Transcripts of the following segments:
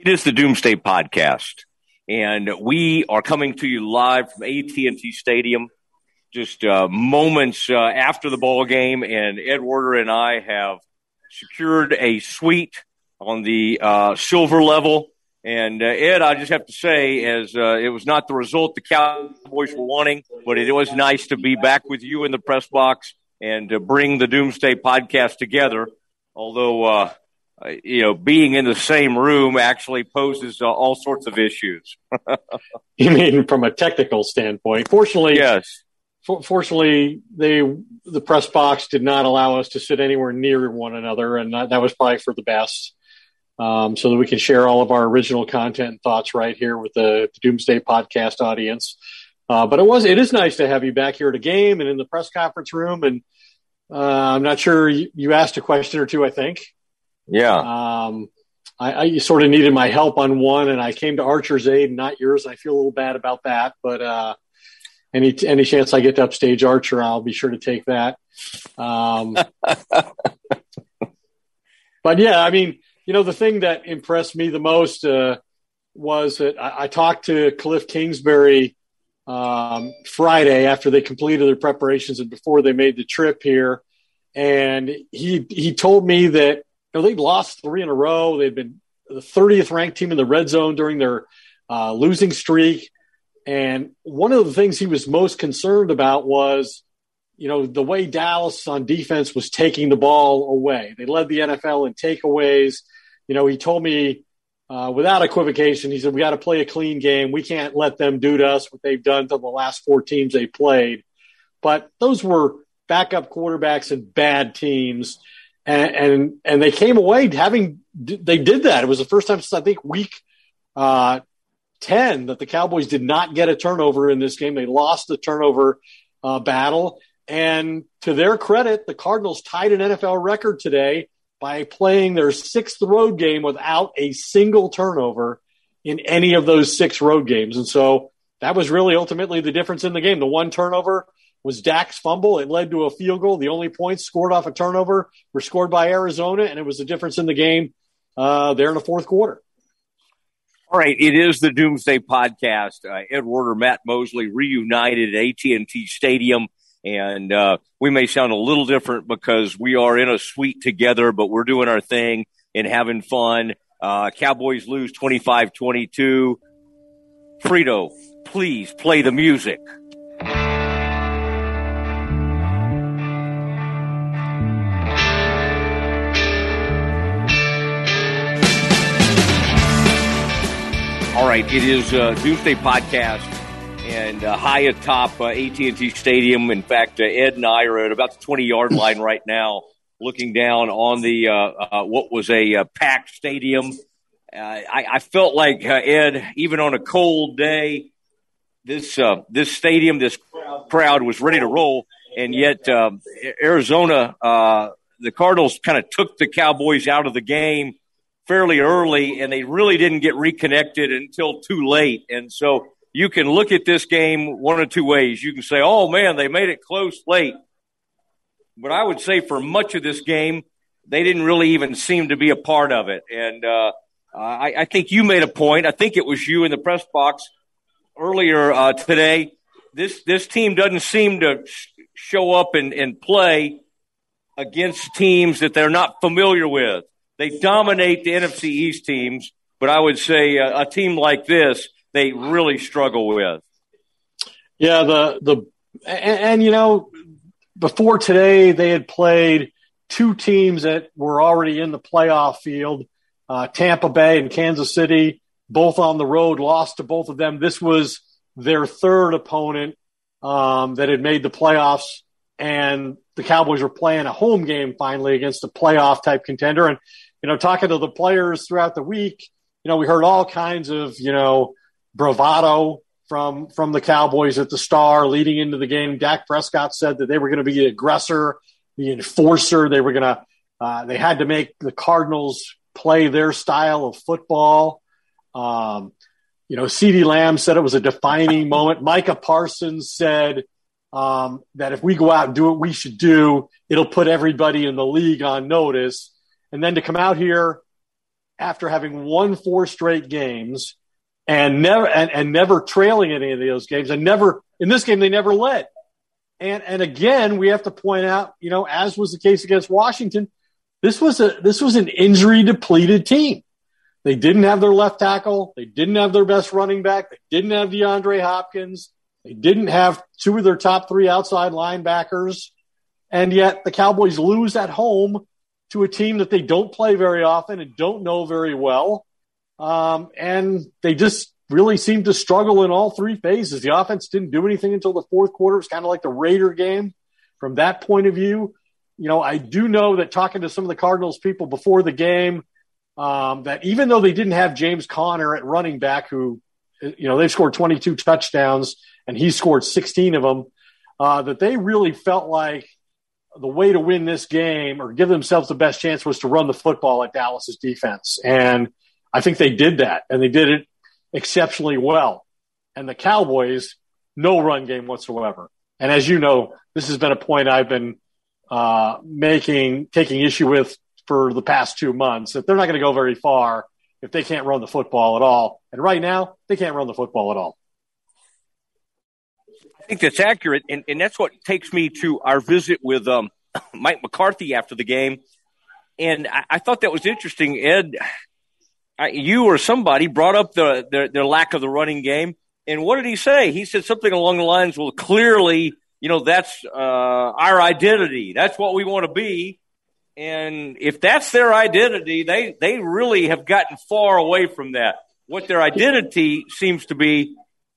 is the Doomsday Podcast, and we are coming to you live from AT&T Stadium just moments after the ball game, and Ed Werder and I have secured a suite on the silver level. And Ed, I just have to say, as it was not the result the Cowboys were wanting, but it was nice to be back with you in the press box and to bring the Doomsday Podcast together, although being in the same room actually poses all sorts of issues. You mean from a technical standpoint? Fortunately, yes. Fortunately, the press box did not allow us to sit anywhere near one another, and that was probably for the best, so that we can share all of our original content and thoughts right here with the Doomsday Podcast audience. But it is nice to have you back here at a game and in the press conference room. And I'm not sure you asked a question or two, I think. Yeah. I sort of needed my help on one, and I came to Archer's aid, not yours. I feel a little bad about that, but any chance I get to upstage Archer, I'll be sure to take that. But yeah, I mean, the thing that impressed me the most was that I talked to Cliff Kingsbury Friday after they completed their preparations and before they made the trip here, and he told me that they'd lost 3 in a row. They'd been the 30th ranked team in the red zone during their losing streak. And one of the things he was most concerned about was, the way Dallas on defense was taking the ball away. They led the NFL in takeaways. He told me without equivocation, he said, we got to play a clean game. We can't let them do to us what they've done to the last 4 teams they played. But those were backup quarterbacks and bad teams. And they came away they did that. It was the first time since I think week 10 that the Cowboys did not get a turnover in this game. They lost the turnover battle. And to their credit, the Cardinals tied an NFL record today by playing their 6th road game without a single turnover in any of those 6 road games. And so that was really ultimately the difference in the game. The one turnover was Dak's fumble. It led to a field goal. The only points scored off a turnover were scored by Arizona, and it was the difference in the game there in the 4th quarter. All right, it is the Doomsday Podcast. Ed Werder, Matt Mosley reunited at AT&T Stadium, and we may sound a little different because we are in a suite together, but we're doing our thing and having fun. Cowboys lose 25-22. Frito, please play the music. All right, it is Doomsday Podcast, and high atop AT&T Stadium. In fact, Ed and I are at about the 20-yard line right now, looking down on the what was a packed stadium. I felt like, Ed, even on a cold day, this stadium, this crowd was ready to roll, and yet Arizona, the Cardinals kind of took the Cowboys out of the game fairly early, and they really didn't get reconnected until too late. And so you can look at this game one of two ways. You can say, oh, man, they made it close late. But I would say for much of this game, they didn't really even seem to be a part of it. And I think you made a point. I think it was you in the press box earlier today. This team doesn't seem to show up and play against teams that they're not familiar with. They dominate the NFC East teams, but I would say a team like this, they really struggle with. Yeah, before today, they had played 2 teams that were already in the playoff field, Tampa Bay and Kansas City, both on the road, lost to both of them. This was their 3rd opponent that had made the playoffs, and the Cowboys were playing a home game finally against a playoff-type contender. And talking to the players throughout the week, we heard all kinds of, bravado from the Cowboys at the Star leading into the game. Dak Prescott said that they were going to be the aggressor, the enforcer. They were going to, they had to make the Cardinals play their style of football. CeeDee Lamb said it was a defining moment. Micah Parsons said that if we go out and do what we should do, it'll put everybody in the league on notice. And then to come out here after having won 4 straight games and never trailing any of those games, and never in this game they never led. And again, we have to point out, as was the case against Washington, this was an injury depleted team. They didn't have their left tackle. They didn't have their best running back. They didn't have DeAndre Hopkins. They didn't have 2 of their top 3 outside linebackers. And yet the Cowboys lose at home to a team that they don't play very often and don't know very well. And they just really seemed to struggle in all 3 phases. The offense didn't do anything until the fourth quarter. It was kind of like the Raider game from that point of view. I do know that talking to some of the Cardinals people before the game, that even though they didn't have James Conner at running back, who, they've scored 22 touchdowns and he scored 16 of them, that they really felt like the way to win this game or give themselves the best chance was to run the football at Dallas's defense. And I think they did that, and they did it exceptionally well. And the Cowboys, no run game whatsoever. And as you know, this has been a point I've been taking issue with for the past 2 months, that they're not going to go very far if they can't run the football at all. And right now, they can't run the football at all. I think that's accurate, and that's what takes me to our visit with Mike McCarthy after the game. And I thought that was interesting, Ed. You or somebody brought up their lack of the running game, and what did he say? He said something along the lines, well, clearly, that's our identity. That's what we want to be. And if that's their identity, they really have gotten far away from that. What their identity seems to be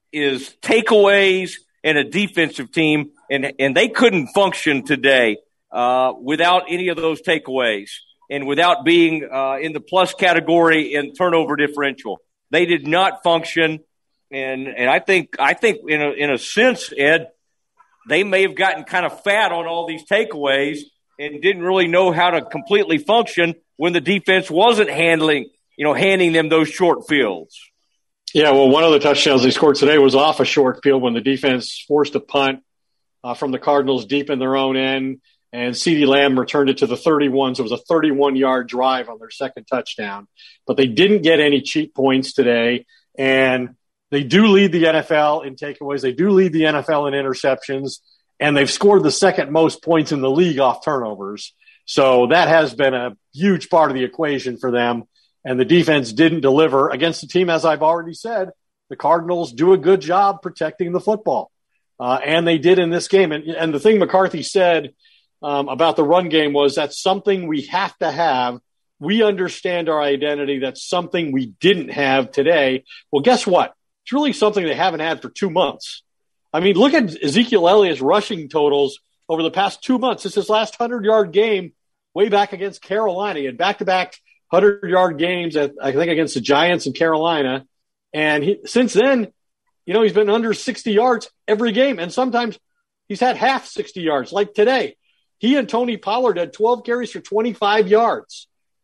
is takeaways and a defensive team, and they couldn't function today without any of those takeaways and without being in the plus category in turnover differential. They did not function, and I think in a sense, Ed, they may have gotten kind of fat on all these takeaways and didn't really know how to completely function when the defense wasn't handing them those short fields. Yeah, well, one of the touchdowns they scored today was off a short field when the defense forced a punt from the Cardinals deep in their own end, and CeeDee Lamb returned it to the 31, so it was a 31-yard drive on their second touchdown. But they didn't get any cheap points today, and they do lead the NFL in takeaways. They do lead the NFL in interceptions, and they've scored the second most points in the league off turnovers. So that has been a huge part of the equation for them. And the defense didn't deliver against the team, as I've already said. The Cardinals do a good job protecting the football, and they did in this game. And the thing McCarthy said about the run game was that's something we have to have. We understand our identity. That's something we didn't have today. Well, guess what? It's really something they haven't had for 2 months. I mean, look at Ezekiel Elliott's rushing totals over the past 2 months. It's his last 100-yard game way back against Carolina. He had back-to-back 100-yard games, I think, against the Giants and Carolina. And since then, he's been under 60 yards every game. And sometimes he's had half 60 yards, like today. He and Tony Pollard had 12 carries for 25 yards.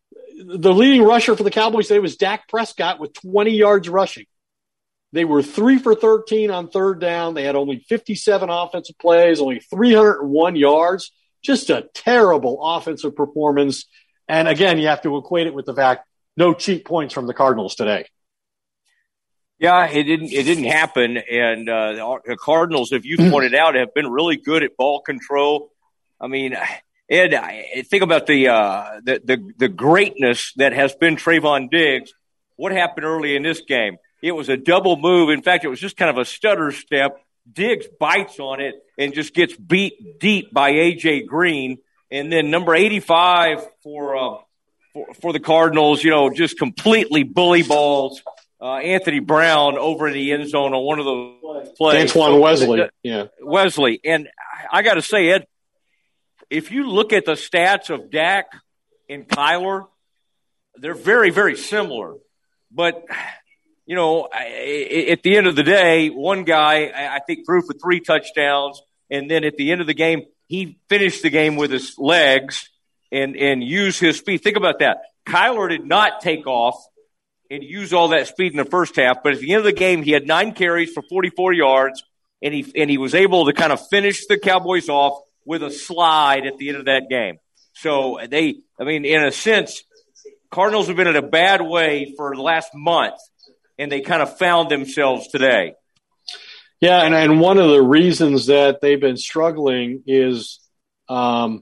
The leading rusher for the Cowboys today was Dak Prescott with 20 yards rushing. They were 3 for 13 on third down. They had only 57 offensive plays, only 301 yards. Just a terrible offensive performance. And again, you have to equate it with the fact no cheap points from the Cardinals today. Yeah, it didn't happen. And the Cardinals, if you pointed out, have been really good at ball control. I mean, Ed, think about the greatness that has been Trayvon Diggs. What happened early in this game? It was a double move. In fact, it was just kind of a stutter step. Diggs bites on it and just gets beat deep by A.J. Green. And then number 85 for the Cardinals, just completely bully balls Anthony Brown over in the end zone on one of those plays. Antoine Wesley. Yeah. Wesley. And I got to say, Ed, if you look at the stats of Dak and Kyler, they're very, very similar. But, at the end of the day, one guy, I think, threw for 3 touchdowns. And then at the end of the game, he finished the game with his legs and used his speed. Think about that. Kyler did not take off and use all that speed in the first half, but at the end of the game, he had 9 carries for 44 yards, and he was able to kind of finish the Cowboys off with a slide at the end of that game. So in a sense, Cardinals have been in a bad way for the last month, and they kind of found themselves today. Yeah, and one of the reasons that they've been struggling is, and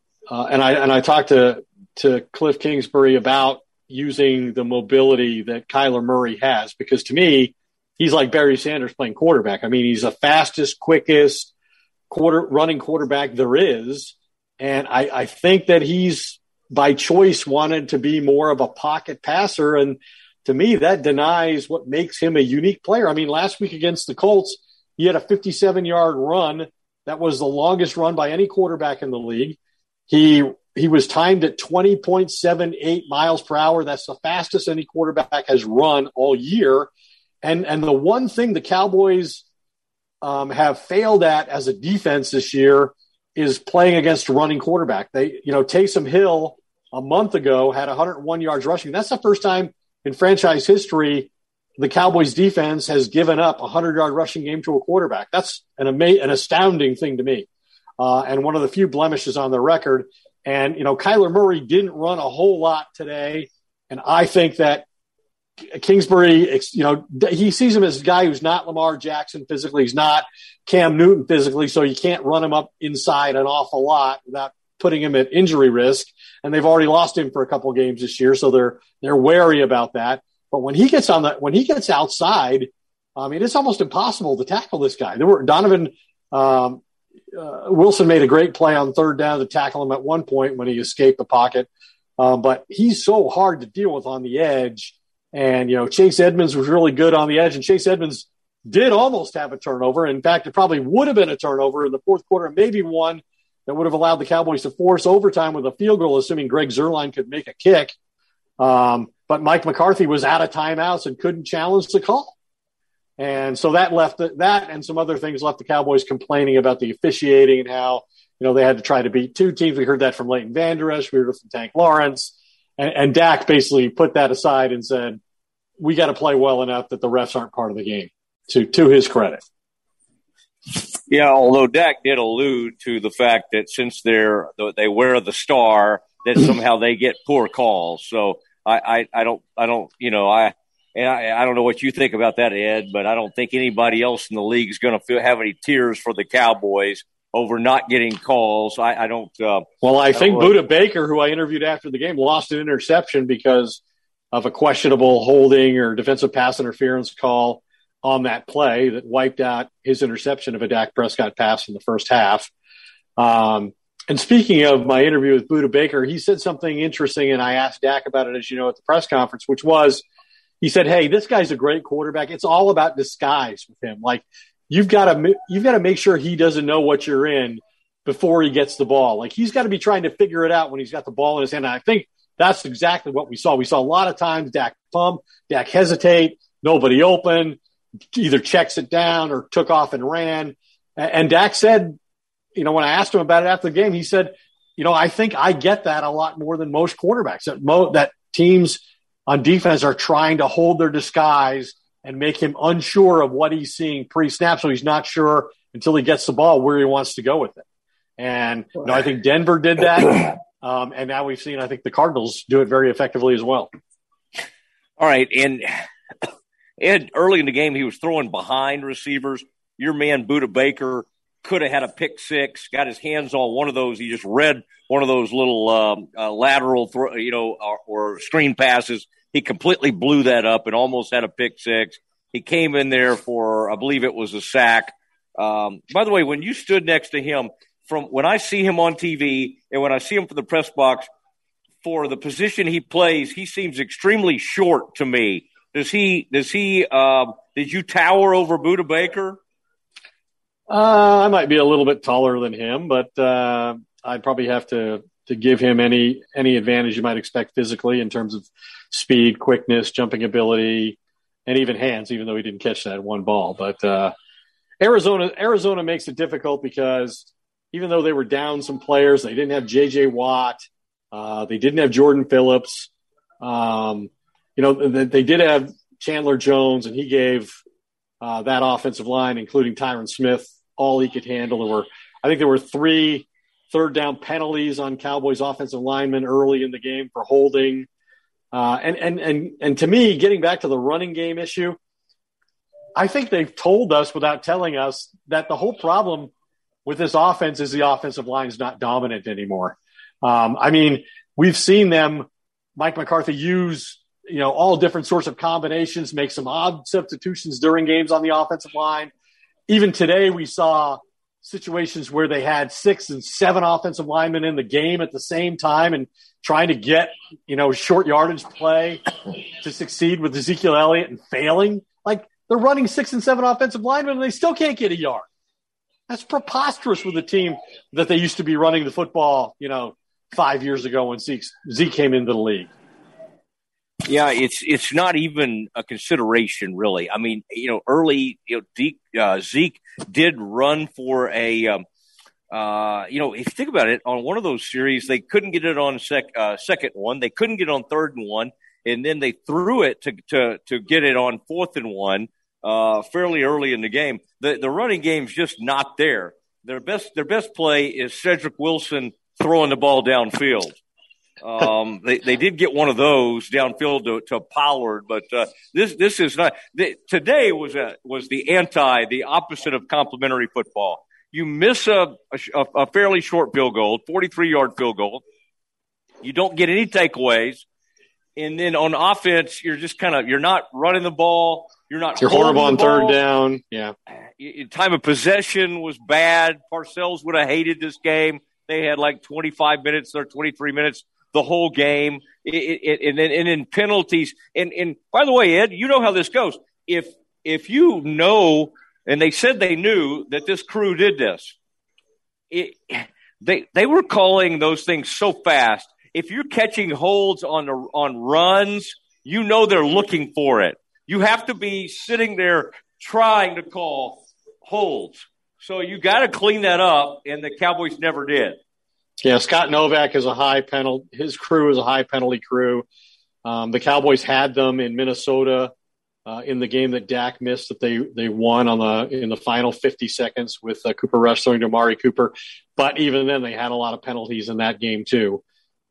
I talked to Cliff Kingsbury about using the mobility that Kyler Murray has, because to me, he's like Barry Sanders playing quarterback. I mean, he's the fastest, quickest running quarterback there is, and I think that he's by choice wanted to be more of a pocket passer, and to me, that denies what makes him a unique player. I mean, last week against the Colts, he had a 57-yard run. That was the longest run by any quarterback in the league. He was timed at 20.78 miles per hour. That's the fastest any quarterback has run all year. And the one thing the Cowboys have failed at as a defense this year is playing against a running quarterback. Taysom Hill a month ago had 101 yards rushing. That's the first time in franchise history the Cowboys defense has given up a 100-yard rushing game to a quarterback. That's an astounding thing to me, and one of the few blemishes on their record. And, Kyler Murray didn't run a whole lot today, and I think that Kingsbury, he sees him as a guy who's not Lamar Jackson physically. He's not Cam Newton physically, so you can't run him up inside an awful lot without putting him at injury risk. And they've already lost him for a couple of games this year, so they're wary about that. But when he gets outside, I mean, it's almost impossible to tackle this guy. Donovan Wilson made a great play on third down to tackle him at one point when he escaped the pocket. But he's so hard to deal with on the edge. And, Chase Edmonds was really good on the edge, and Chase Edmonds did almost have a turnover. In fact, it probably would have been a turnover in the fourth quarter, maybe one that would have allowed the Cowboys to force overtime with a field goal, assuming Greg Zuerlein could make a kick. But Mike McCarthy was out of timeouts and couldn't challenge the call. And so that and some other things left the Cowboys complaining about the officiating and how, they had to try to beat two teams. We heard that from Leighton Vander Esch. We heard it from Tank Lawrence. And Dak basically put that aside and said, we got to play well enough that the refs aren't part of the game, to his credit. Yeah, although Dak did allude to the fact that since they wear the star, that somehow they get poor calls. So I don't know what you think about that, Ed, but I don't think anybody else in the league is going to have any tears for the Cowboys over not getting calls. I think Budda Baker, who I interviewed after the game, lost an interception because of a questionable holding or defensive pass interference call on that play that wiped out his interception of a Dak Prescott pass in the first half. And speaking of my interview with Budda Baker, he said something interesting, and I asked Dak about it, as you know, at the press conference, which was, he said, hey, this guy's a great quarterback. It's all about disguise with him. Like, you've got to make sure he doesn't know what you're in before he gets the ball. Like, he's got to be trying to figure it out when he's got the ball in his hand. And I think that's exactly what we saw. We saw a lot of times Dak pump, Dak hesitate, nobody open, either checks it down or took off and ran. And Dak said, when I asked him about it after the game, he said, I think I get that a lot more than most quarterbacks, that teams on defense are trying to hold their disguise and make him unsure of what he's seeing pre-snap, so he's not sure until he gets the ball where he wants to go with it. And I think Denver did that, and now we've seen, I think, the Cardinals do it very effectively as well. All right, and Ed, early in the game, he was throwing behind receivers. Your man, Budda Baker, could have had a pick six, got his hands on one of those. He just read one of those little lateral throw, or screen passes. He completely blew that up and almost had a pick six. He came in there for, I believe it was a sack. By the way, when you stood next to him, from when I see him on TV and when I see him for the press box, for the position he plays, he seems extremely short to me. Did you tower over Budda Baker? I might be a little bit taller than him, but I'd probably have to give him any advantage you might expect physically in terms of speed, quickness, jumping ability, and even hands, even though he didn't catch that one ball. But Arizona makes it difficult because even though they were down some players, they didn't have J.J. Watt, they didn't have Jordan Phillips. They did have Chandler Jones, and he gave that offensive line, including Tyron Smith, all he could handle. I think there were 3 third down penalties on Cowboys offensive linemen early in the game for holding. And to me, getting back to the running game issue, I think they've told us without telling us that the whole problem with this offense is the offensive line is not dominant anymore. We've seen them, Mike McCarthy, use all different sorts of combinations, make some odd substitutions during games on the offensive line. Even today, we saw situations where they had 6 and 7 offensive linemen in the game at the same time and trying to get, short yardage play to succeed with Ezekiel Elliott and failing. Like, they're running 6 and 7 offensive linemen and they still can't get a yard. That's preposterous with the team that they used to be running the football, 5 years ago when Zeke came into the league. Yeah, it's not even a consideration, really. I mean, early, Zeke did run for a, if you think about it, on one of those series, they couldn't get it on second one, they couldn't get it on 3rd and 1, and then they threw it to get it on 4th and 1, fairly early in the game. The running game's just not there. Their best play is Cedric Wilson throwing the ball downfield. They did get one of those downfield to Pollard, but this is not. Today was the opposite of complimentary football. You miss a fairly short field goal, 43-yard field goal. You don't get any takeaways, and then on offense, you're just you're not running the ball. You're horrible on 3rd down. Yeah, time of possession was bad. Parcells would have hated this game. They had like 25 minutes or 23 minutes the whole game, and then penalties. And by the way, Ed, you know how this goes. If you know, and they said they knew that this crew did this, they were calling those things so fast. If you're catching holds on runs, they're looking for it. You have to be sitting there trying to call holds. So you got to clean that up, and the Cowboys never did. Yeah, Scott Novak is his crew is a high penalty crew. The Cowboys had them in Minnesota in the game that Dak missed that they won in the final 50 seconds with Cooper Rush throwing to Amari Cooper. But even then, they had a lot of penalties in that game too.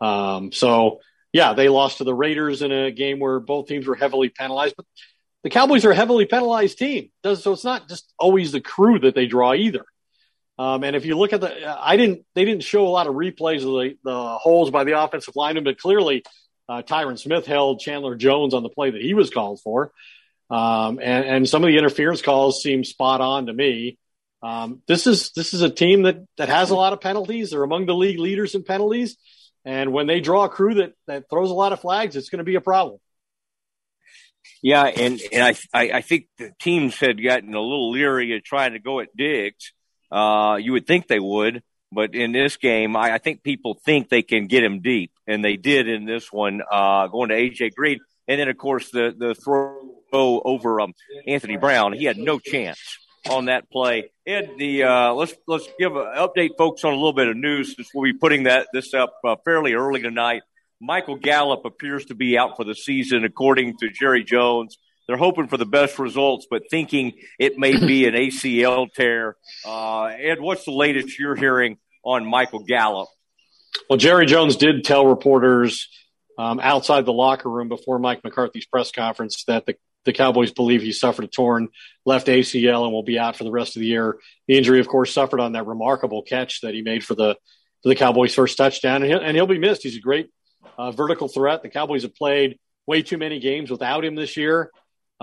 They lost to the Raiders in a game where both teams were heavily penalized. But the Cowboys are a heavily penalized team, so it's not just always the crew that they draw either. And if you look at they didn't show a lot of replays of the holes by the offensive lineman, but clearly Tyron Smith held Chandler Jones on the play that he was called for. And some of the interference calls seem spot on to me. This is a team that has a lot of penalties. They're among the league leaders in penalties. And when they draw a crew that throws a lot of flags, it's going to be a problem. Yeah, and I think the teams had gotten a little leery of trying to go at Diggs. You would think they would, but in this game, I think people think they can get him deep, and they did in this one, going to A.J. Green. And then, of course, the throw over Anthony Brown, he had no chance on that play. Ed, let's give an update, folks, on a little bit of news since we'll be putting this up fairly early tonight. Michael Gallup appears to be out for the season, according to Jerry Jones. They're hoping for the best results, but thinking it may be an ACL tear. Ed, what's the latest you're hearing on Michael Gallup? Well, Jerry Jones did tell reporters outside the locker room before Mike McCarthy's press conference that the Cowboys believe he suffered a torn left ACL and will be out for the rest of the year. The injury, of course, suffered on that remarkable catch that he made for the Cowboys' first touchdown, and he'll be missed. He's a great vertical threat. The Cowboys have played way too many games without him this year.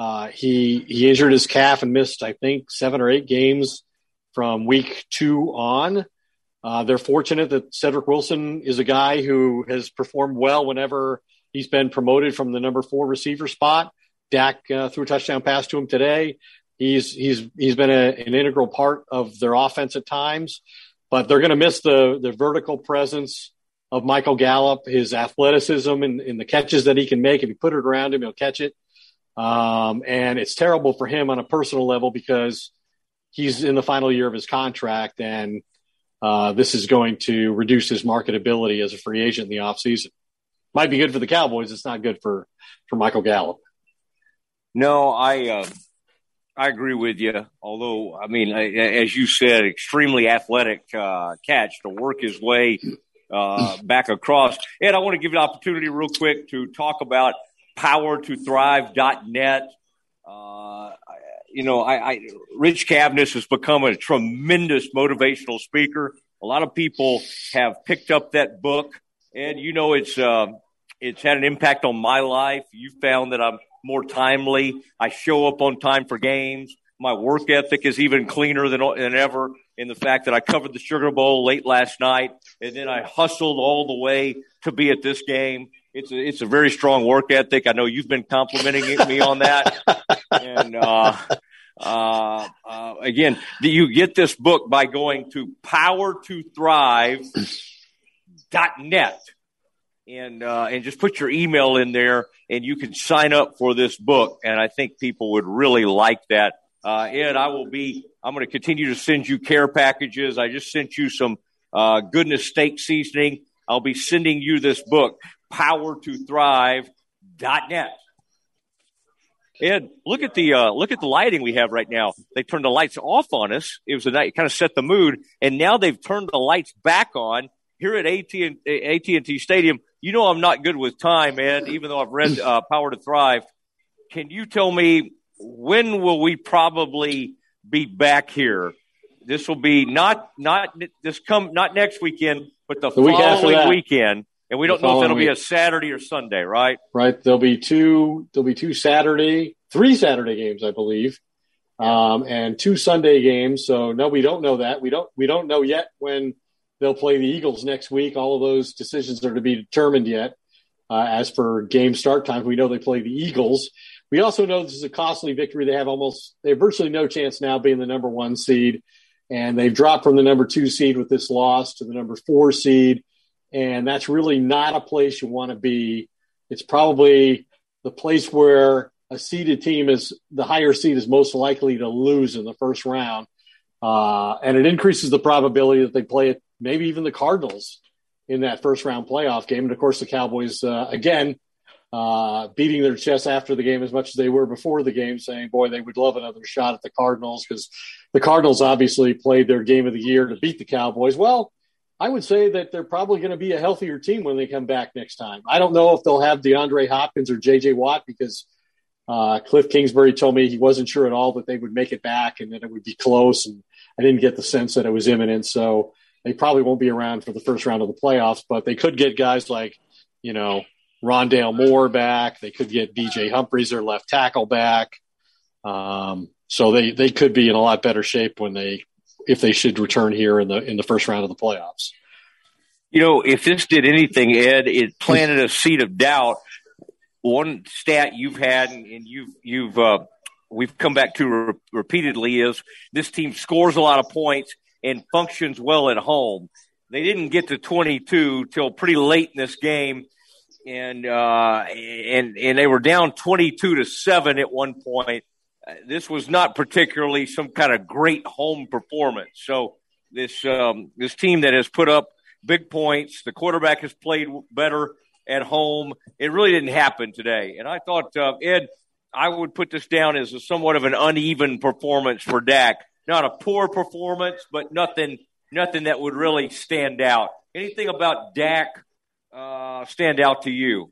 He injured his calf and missed, I think, 7 or 8 games from week 2 on. They're fortunate that Cedric Wilson is a guy who has performed well whenever he's been promoted from the number 4 receiver spot. Dak threw a touchdown pass to him today. He's been an integral part of their offense at times, but they're going to miss the vertical presence of Michael Gallup, his athleticism and the catches that he can make. If you put it around him, he'll catch it. And it's terrible for him on a personal level because he's in the final year of his contract, and this is going to reduce his marketability as a free agent in the offseason. Might be good for the Cowboys. It's not good for Michael Gallup. No, I agree with you. Although, I mean, as you said, extremely athletic catch to work his way back across. And I want to give you an opportunity real quick to talk about powertothrive.net. Rich Cavness has become a tremendous motivational speaker. A lot of people have picked up that book, and it's had an impact on my life. You found that I'm more timely. I show up on time for games. My work ethic is even cleaner than ever in the fact that I covered the Sugar Bowl late last night, and then I hustled all the way to be at this game. It's a very strong work ethic. I know you've been complimenting me on that. And again, you get this book by going to powertothrive.net. And just put your email in there, and you can sign up for this book. And I think people would really like that. Ed, I'm going to continue to send you care packages. I just sent you some goodness steak seasoning. I'll be sending you this book, powertothrive.net. Ed, look at the lighting we have right now. They turned the lights off on us. It was a night, kind of set the mood, and now they've turned the lights back on here at AT&T Stadium. I'm not good with time, Ed, even though I've read Power to Thrive. Can you tell me when will we probably be back here? This will be not next weekend, but the following weekend. And we don't know if it'll be a Saturday or Sunday, right? Right. There'll be three Saturday games, I believe, and 2 Sunday games. So no, we don't know that. We don't know yet when they'll play the Eagles next week. All of those decisions are to be determined yet. As for game start time, we know they play the Eagles. We also know this is a costly victory. They have virtually no chance now being the number 1 seed, and they've dropped from the number 2 seed with this loss to the number 4 seed. And that's really not a place you want to be. It's probably the place where a seeded team the higher seed is most likely to lose in the first round. And it increases the probability that they play it, maybe even the Cardinals in that first round playoff game. And of course the Cowboys, beating their chests after the game as much as they were before the game, saying, boy, they would love another shot at the Cardinals, because the Cardinals obviously played their game of the year to beat the Cowboys. Well, I would say that they're probably going to be a healthier team when they come back next time. I don't know if they'll have DeAndre Hopkins or J.J. Watt, because Cliff Kingsbury told me he wasn't sure at all that they would make it back and that it would be close, and I didn't get the sense that it was imminent. So they probably won't be around for the first round of the playoffs, but they could get guys like, Rondale Moore back. They could get B.J. Humphries, their left tackle, back. So they could be in a lot better shape if they should return here in the first round of the playoffs. If this did anything, Ed, it planted a seed of doubt. One stat you've had and we've come back to repeatedly is this team scores a lot of points and functions well at home. They didn't get to 22 till pretty late in this game, and they were down 22-7 at one point. This was not particularly some kind of great home performance. So this team that has put up big points, the quarterback has played better at home. It really didn't happen today. And I thought, Ed, I would put this down as somewhat of an uneven performance for Dak. Not a poor performance, but nothing that would really stand out. Anything about Dak stand out to you?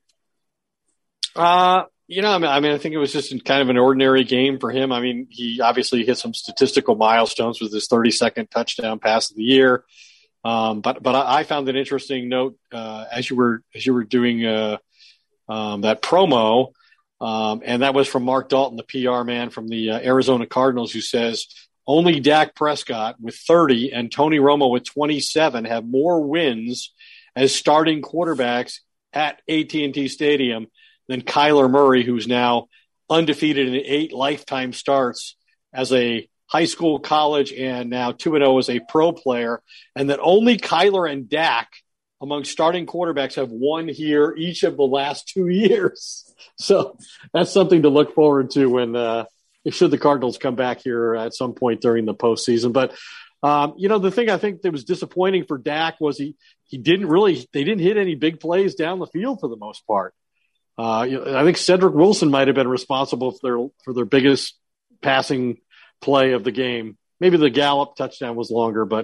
I think it was just kind of an ordinary game for him. I mean, he obviously hit some statistical milestones with his 32nd touchdown pass of the year. But I found an interesting note as you were doing that promo, and that was from Mark Dalton, the PR man from the Arizona Cardinals, who says only Dak Prescott with 30 and Tony Romo with 27 have more wins as starting quarterbacks at AT&T Stadium than Kyler Murray, who's now undefeated in 8 lifetime starts as a high school, college, and now 2-0 as a pro player, and that only Kyler and Dak among starting quarterbacks have won here each of the last 2 years. So that's something to look forward to when should the Cardinals come back here at some point during the postseason. But the thing I think that was disappointing for Dak was they didn't hit any big plays down the field for the most part. I think Cedric Wilson might have been responsible for their biggest passing play of the game. Maybe the Gallup touchdown was longer, but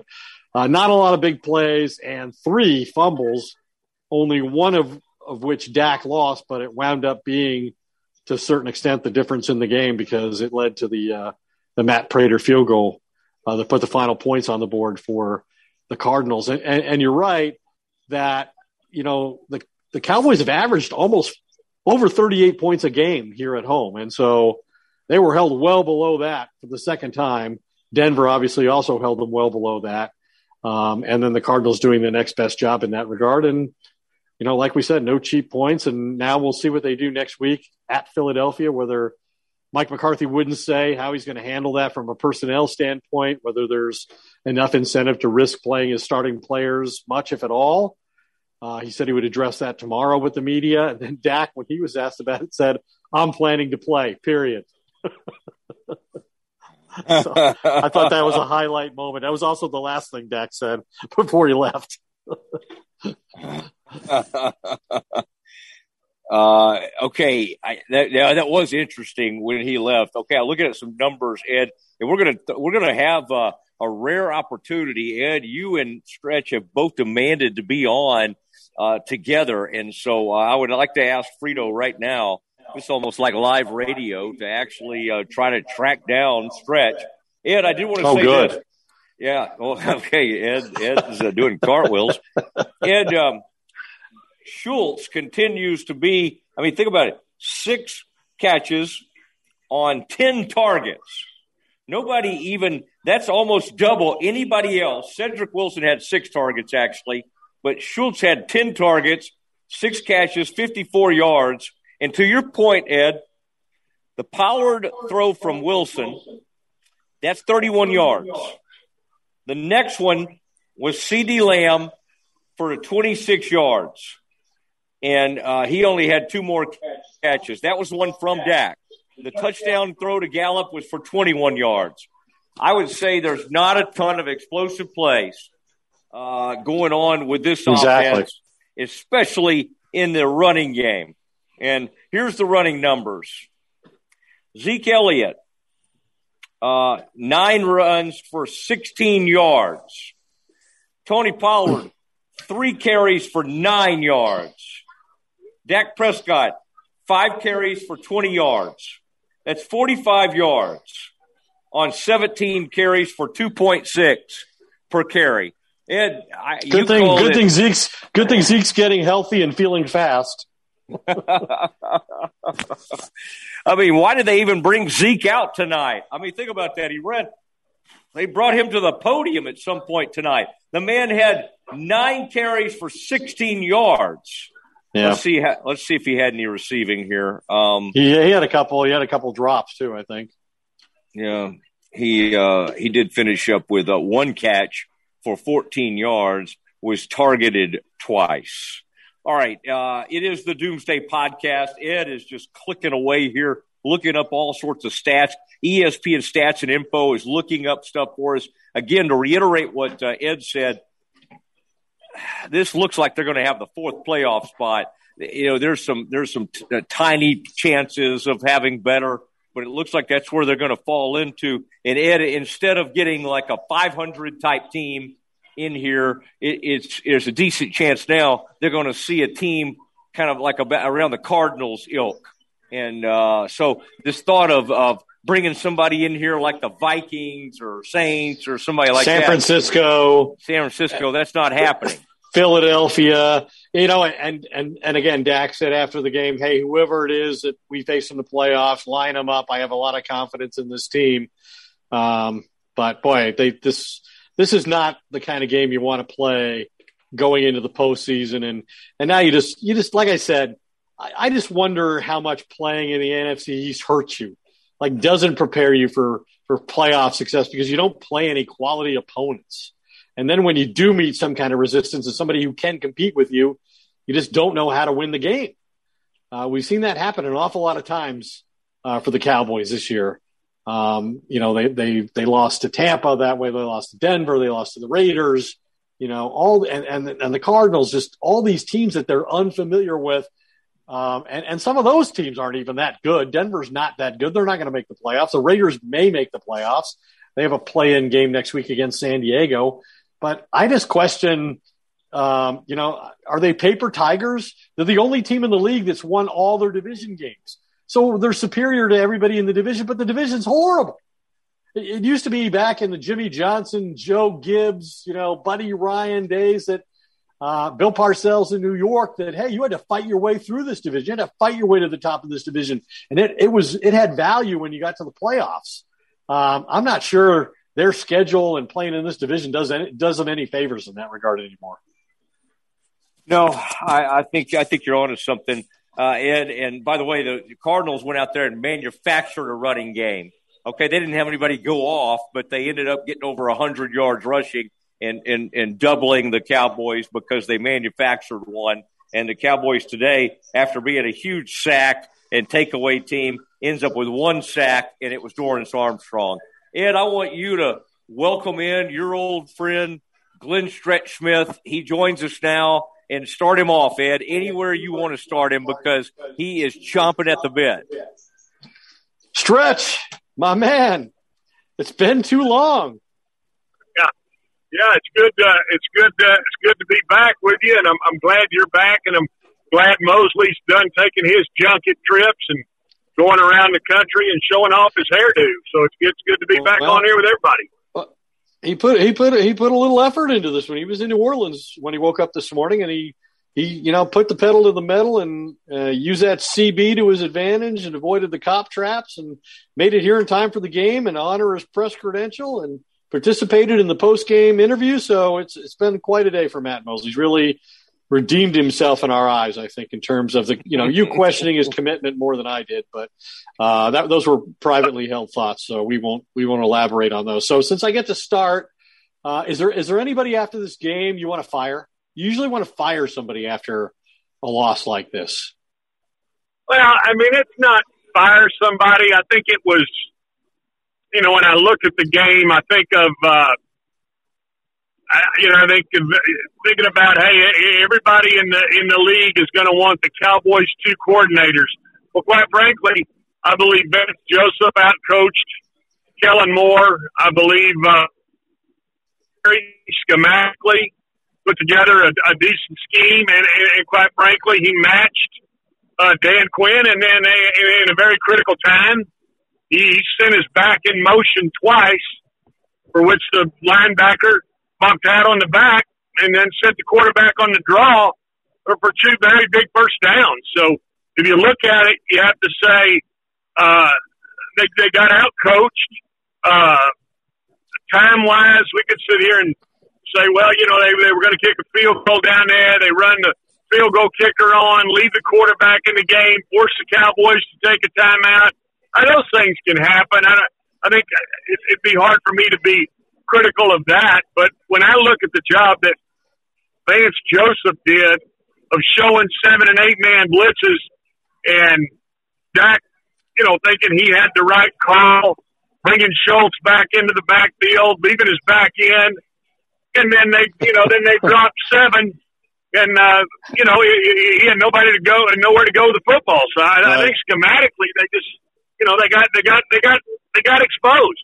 Not a lot of big plays and 3 fumbles, only one of which Dak lost, but it wound up being, to a certain extent, the difference in the game because it led to the Matt Prater field goal that put the final points on the board for the Cardinals. And you're right that, the Cowboys have averaged almost over 38 points a game here at home. And so they were held well below that for the second time. Denver obviously also held them well below that. And then the Cardinals doing the next best job in that regard. And, like we said, no cheap points. And now we'll see what they do next week at Philadelphia, whether Mike McCarthy wouldn't say how he's going to handle that from a personnel standpoint, whether there's enough incentive to risk playing his starting players much, if at all. He said he would address that tomorrow with the media. And then Dak, when he was asked about it, said, "I'm planning to play, period." So I thought that was a highlight moment. That was also the last thing Dak said before he left. Okay, that was interesting when he left. Okay, I'm looking at some numbers, Ed, and we're gonna have a rare opportunity. Ed, you and Stretch have both demanded to be on together, and so I would like to ask Frito right now. It's almost like live radio to actually try to track down Stretch. Ed, I did want to say good. This. Yeah. Well, okay. Ed is doing cartwheels. Ed, Schultz continues to be, think about it, 6 catches on 10 targets. Nobody even, that's almost double anybody else. Cedric Wilson had 6 targets, actually, but Schultz had 10 targets, 6 catches, 54 yards. And to your point, Ed, the Pollard throw from Wilson, that's 31 yards. The next one was CeeDee Lamb for 26 yards. And he only had 2 more catches. That was the one from Dak. The touchdown throw to Gallup was for 21 yards. I would say there's not a ton of explosive plays going on with this offense, especially in the running game. And here's the running numbers. Zeke Elliott, 9 runs for 16 yards. Tony Pollard, 3 carries for 9 yards. Dak Prescott, 5 carries for 20 yards. That's 45 yards on 17 carries for 2.6 per carry. Ed, good thing Zeke's getting healthy and feeling fast. Why did they even bring Zeke out tonight? Think about that. They brought him to the podium at some point tonight. The man had 9 carries for 16 yards. Yeah. Let's see if he had any receiving here. He had a couple. He had a couple drops too, I think. Yeah, he did finish up with 1 catch for 14 yards. Was targeted twice. All right, it is the Doomsday Podcast. Ed is just clicking away here, looking up all sorts of stats. ESPN Stats and Info is looking up stuff for us. Again, to reiterate what Ed said, this looks like they're going to have the 4th playoff spot. There's some tiny chances of having better, but it looks like that's where they're going to fall into. And Ed, instead of getting like a 500 type team in here, there's a decent chance now they're going to see a team kind of like around the Cardinals ilk. And so this thought of bringing somebody in here like the Vikings or Saints or somebody like San Francisco, that's not happening. Philadelphia, and again, Dak said after the game, hey, whoever it is that we face in the playoffs, line them up. I have a lot of confidence in this team. But boy, this is not the kind of game you want to play going into the postseason. And now you just like I said, I just wonder how much playing in the NFC East hurts you, like doesn't prepare you for playoff success because you don't play any quality opponents. And then when you do meet some kind of resistance and somebody who can compete with you, you just don't know how to win the game. We've seen that happen an awful lot of times for the Cowboys this year. They lost to Tampa that way. They lost to Denver. They lost to the Raiders. And the Cardinals. Just all these teams that they're unfamiliar with. And some of those teams aren't even that good. Denver's not that good. They're not going to make the playoffs. The Raiders may make the playoffs. They have a play-in game next week against San Diego. But I just question, are they paper tigers? They're the only team in the league that's won all their division games. So they're superior to everybody in the division, but the division's horrible. It used to be back in the Jimmy Johnson, Joe Gibbs, Buddy Ryan days that Bill Parcells in New York that, hey, you had to fight your way through this division. You had to fight your way to the top of this division. And it had value when you got to the playoffs. I'm not sure their schedule and playing in this division does them any favors in that regard anymore. No, I think you're onto something, Ed. And by the way, the Cardinals went out there and manufactured a running game. Okay, they didn't have anybody go off, but they ended up getting over 100 yards rushing and doubling the Cowboys because they manufactured one. And the Cowboys today, after being a huge sack and takeaway team, ends up with one sack, and it was Dorrance Armstrong. Ed, I want you to welcome in your old friend, Glenn Stretch Smith. He joins us now, and start him off, Ed, anywhere you want to start him because he is chomping at the bit. Stretch, my man, it's been too long. Yeah, it's good. It's good to be back with you, and I'm glad you're back, and I'm glad Mosley's done taking his junket trips and going around the country and showing off his hairdo. So it's good to be back on here with everybody. He put a little effort into this when he was in New Orleans when he woke up this morning, and he put the pedal to the metal and used that CB to his advantage and avoided the cop traps and made it here in time for the game and honor his press credential and participated in the post-game interview. So it's been quite a day for Matt Mosley. He's really redeemed himself in our eyes, I think, in terms of you questioning his commitment more than I did, but those were privately held thoughts, so we won't elaborate on those. So since I get to start, is there anybody after this game you want to fire? You usually want to fire somebody after a loss like this. Well, I mean, it's not fire somebody. I think it was, when I look at the game, I think of, thinking about, hey, everybody in the league is going to want the Cowboys' two coordinators. Well, quite frankly, I believe Vance Joseph outcoached Kellen Moore. I believe very schematically put together a decent scheme, and quite frankly, he matched Dan Quinn, and then in a very critical time, he sent his back in motion twice, for which the linebacker bumped out on the back and then sent the quarterback on the draw for two very big first downs. So if you look at it, you have to say they got out-coached. Time-wise, we could sit here and say, well, they were going to kick a field goal down there. They run the field goal kicker on, leave the quarterback in the game, force the Cowboys to take a timeout. Those things can happen. I think it'd be hard for me to be critical of that. But when I look at the job that Vance Joseph did of showing 7- and 8-man blitzes and Dak, thinking he had the right call, bringing Schultz back into the backfield, leaving his back end, and then they dropped 7. And, he had nobody to go and nowhere to go with the football. So I think schematically they just, they got exposed.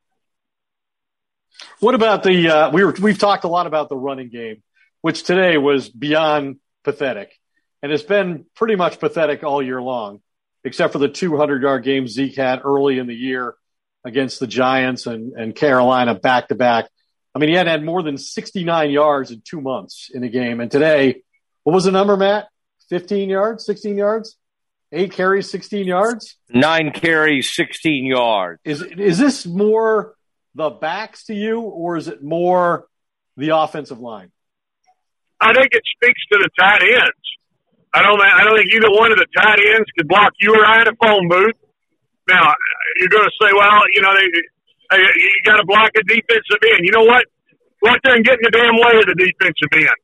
What about we've talked a lot about the running game, which today was beyond pathetic. And it's been pretty much pathetic all year long, except for the 200-yard game Zeke had early in the year against the Giants and Carolina back-to-back. I mean, he had more than 69 yards in 2 months in a game. And today, what was the number, Matt? 15 yards, 16 yards? 8 carries, 16 yards? 9 carries, 16 yards. Is this more the backs to you, or is it more the offensive line? I think it speaks to the tight ends. I don't think either one of the tight ends could block you or I in a phone booth. Now, you're going to say, well, you got to block a defensive end. You know what? Go out there and get in the damn way of the defensive end.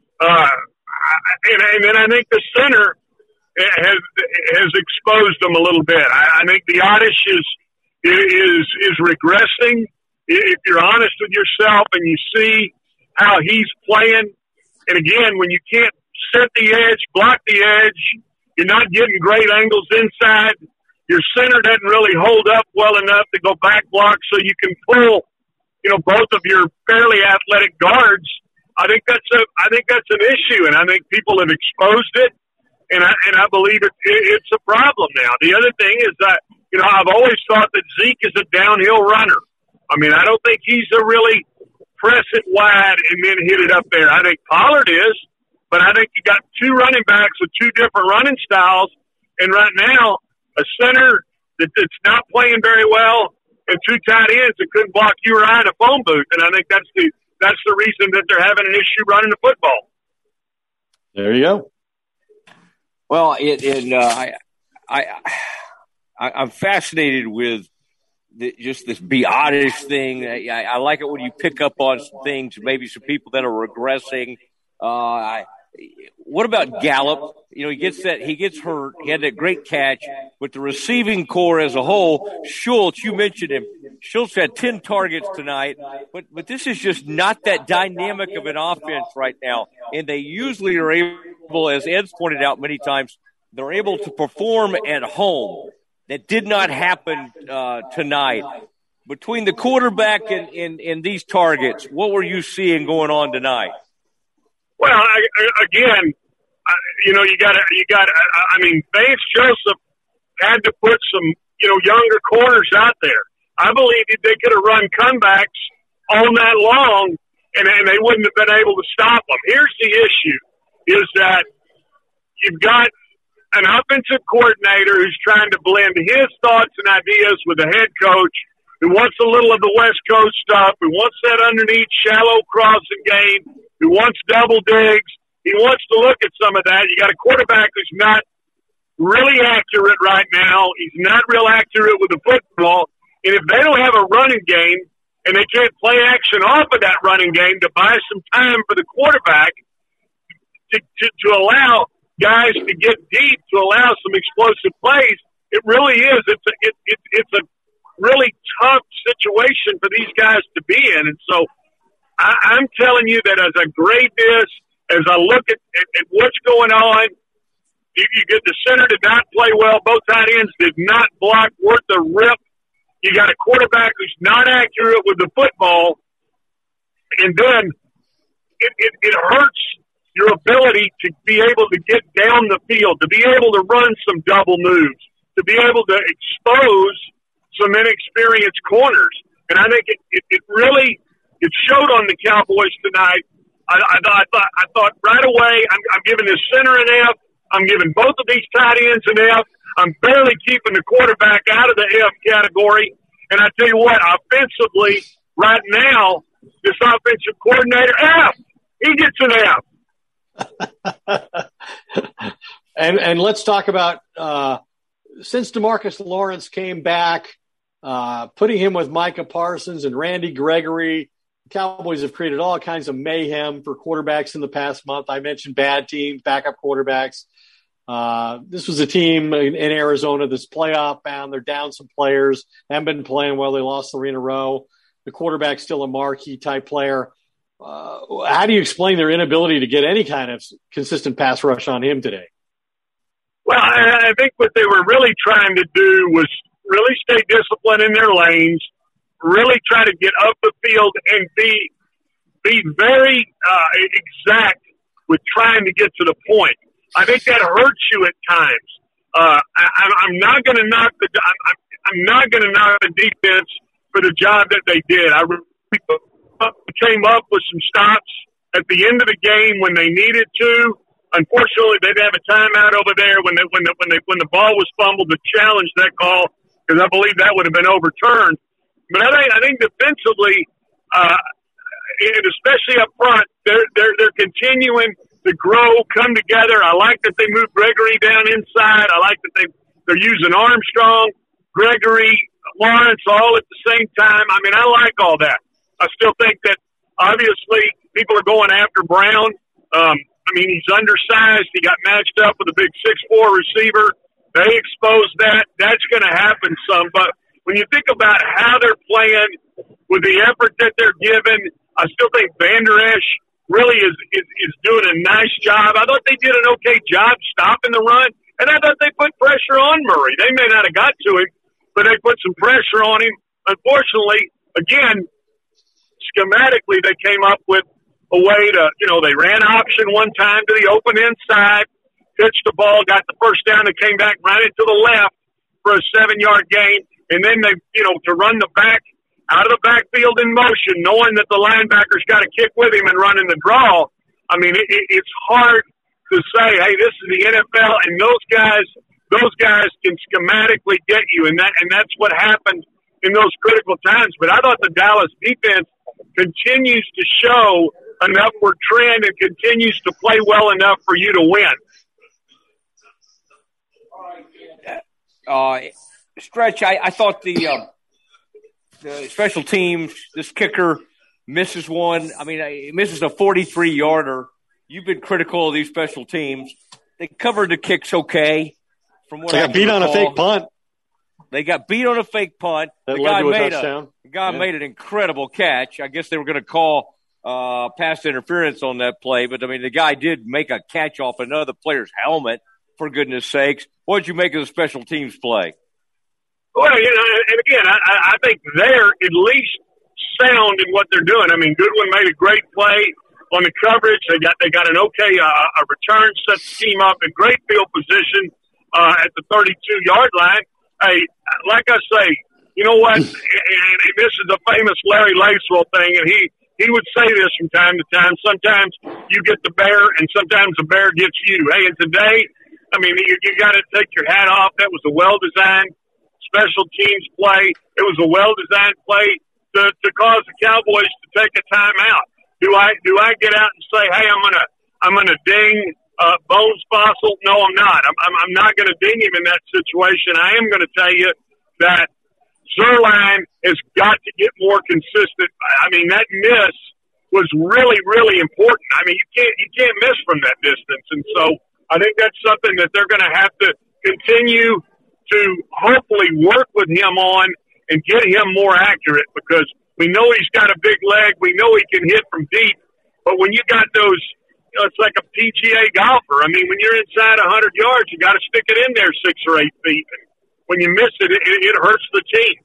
And then I think the center has exposed them a little bit. I think the Oddish is regressing. If you're honest with yourself and you see how he's playing, and again, when you can't set the edge, block the edge, you're not getting great angles inside. Your center doesn't really hold up well enough to go back block, so you can pull both of your fairly athletic guards, I think that's an issue, and I think people have exposed it, and I believe it's a problem now. The other thing is that I've always thought that Zeke is a downhill runner. I mean, I don't think he's a really press it wide and then hit it up there. I think Pollard is, but I think you got two running backs with two different running styles, and right now a center that's not playing very well and two tight ends that couldn't block you or I in a phone booth, and I think that's the reason that they're having an issue running the football. There you go. Well, I'm fascinated with just this be honest thing. I like it when you pick up on some things, maybe some people that are regressing. What about Gallup? He gets hurt. He had that great catch. With the receiving core as a whole, Schultz, you mentioned him. Schultz had 10 targets tonight, but this is just not that dynamic of an offense right now. And they usually are able, as Ed's pointed out many times, they're able to perform at home. That did not happen tonight. Between the quarterback and these targets, what were you seeing going on tonight? Well, you got to. I mean, Vance Joseph had to put some, younger corners out there. I believe that they could have run comebacks all night long, and they wouldn't have been able to stop them. Here's the issue: is that you've got an offensive coordinator who's trying to blend his thoughts and ideas with the head coach, who wants a little of the West Coast stuff, who wants that underneath shallow crossing game, who wants double digs. He wants to look at some of that. You got a quarterback who's not really accurate right now. He's not real accurate with the football. And if they don't have a running game and they can't play action off of that running game to buy some time for the quarterback to allow guys to get deep, to allow some explosive plays, it really is. It's a really tough situation for these guys to be in. And so I'm telling you that as I grade this, as I look at what's going on, you get the center did not play well. Both tight ends did not block worth the rip. You got a quarterback who's not accurate with the football, and then it hurts your ability to be able to get down the field, to be able to run some double moves, to be able to expose some inexperienced corners. And I think it really showed on the Cowboys tonight. I thought right away, I'm giving this center an F. I'm giving both of these tight ends an F. I'm barely keeping the quarterback out of the F category. And I tell you what, offensively, right now, this offensive coordinator, F. He gets an F. And let's talk about since DeMarcus Lawrence came back, putting him with Micah Parsons and Randy Gregory, the Cowboys have created all kinds of mayhem for quarterbacks in the past month. I mentioned bad teams, backup quarterbacks. This was a team in Arizona that's playoff bound. They're down some players, haven't been playing well. They lost 3 in a row. The quarterback's still a marquee type player. How do you explain their inability to get any kind of consistent pass rush on him today? Well, I think what they were really trying to do was really stay disciplined in their lanes, really try to get up the field and be very exact with trying to get to the point. I think that hurts you at times. I'm not going to knock I'm not going to knock the defense for the job that they did. I came up with some stops at the end of the game when they needed to. Unfortunately, they'd have a timeout over there when the ball was fumbled to challenge that call, because I believe that would have been overturned. But I think defensively, and especially up front, they're continuing to grow, come together. I like that they moved Gregory down inside. I like that they're using Armstrong, Gregory, Lawrence all at the same time. I mean, I like all that. I still think that obviously people are going after Brown. I mean, he's undersized. He got matched up with a big 6'4" receiver. They exposed that. That's going to happen some. But when you think about how they're playing with the effort that they're giving, I still think Van Der Esch really is doing a nice job. I thought they did an okay job stopping the run, and I thought they put pressure on Murray. They may not have got to him, but they put some pressure on him. Unfortunately, again, schematically they came up with a way to, they ran option one time to the open inside, pitched the ball, got the first down, and came back, ran it to the left for a 7-yard gain, and then they, to run the back out of the backfield in motion, knowing that the linebacker's got to kick with him and run in the draw. I mean, it's hard to say, hey, this is the NFL, and those guys can schematically get you, and that's what happened in those critical times. But I thought the Dallas defense continues to show an upward trend and continues to play well enough for you to win. Stretch, I thought the special teams, this kicker misses one. I mean, he misses a 43-yarder. You've been critical of these special teams. They covered the kicks okay. From what they got beat on a fake punt. They got beat on a fake punt. That led to a touchdown. The guy made an incredible catch. I guess they were going to call pass interference on that play, but, I mean, the guy did make a catch off another player's helmet, for goodness sakes. What did you make of the special teams play? Well, and again, I think they're at least sound in what they're doing. I mean, Goodwin made a great play on the coverage. They got an okay a return, set the team up in great field position at the 32-yard line. Hey, like I say, you know what? And this is a famous Larry Lacewell thing, and he would say this from time to time. Sometimes you get the bear, and sometimes the bear gets you. Hey, and today, I mean, you got to take your hat off. That was a well-designed special teams play. It was a well-designed play to cause the Cowboys to take a timeout. Do I get out and say, hey, I'm gonna ding Bones Fossil? No, I'm not. I'm not going to ding him in that situation. I am going to tell you that Zuerlein has got to get more consistent. I mean, that miss was really, really important. I mean, you can't miss from that distance, and so I think that's something that they're going to have to continue to hopefully work with him on and get him more accurate, because we know he's got a big leg. We know he can hit from deep, but when you got those, it's like a PGA golfer. I mean, when you're inside 100 yards, you got to stick it in there 6 or 8 feet. And when you miss it, it hurts the team.